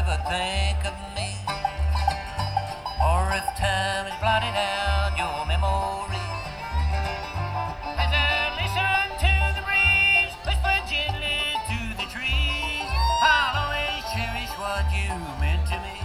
ever think of me, or if time has blotted out your memory. As I listen to the breeze whisper gently through the trees, I'll always cherish what you meant to me.